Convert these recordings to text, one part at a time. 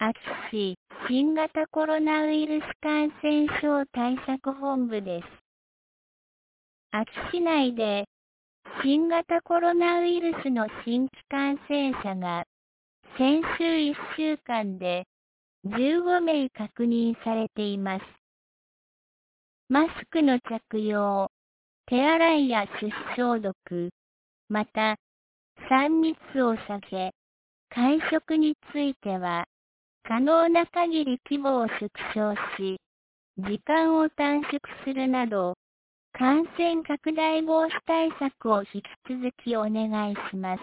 秋市新型コロナウイルス感染症対策本部です。秋市内で新型コロナウイルスの新規感染者が先週1週間で15名確認されています。マスクの着用、手洗いや手指消毒、また3密を避け、会食については可能な限り規模を縮小し、時間を短縮するなど、感染拡大防止対策を引き続きお願いします。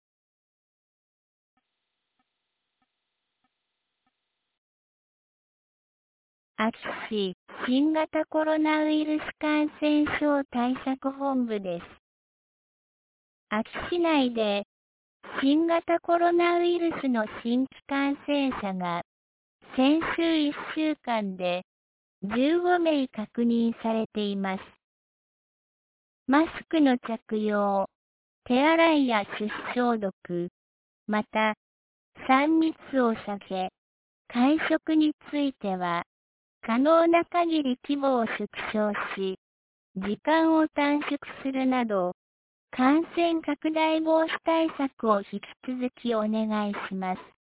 秋市新型コロナウイルス感染症対策本部です。秋市内で新型コロナウイルスの新規感染者が先週1週間で15名確認されています。マスクの着用、手洗いや手指消毒、また3密を避け、会食については可能な限り規模を縮小し、時間を短縮するなど、感染拡大防止対策を引き続きお願いします。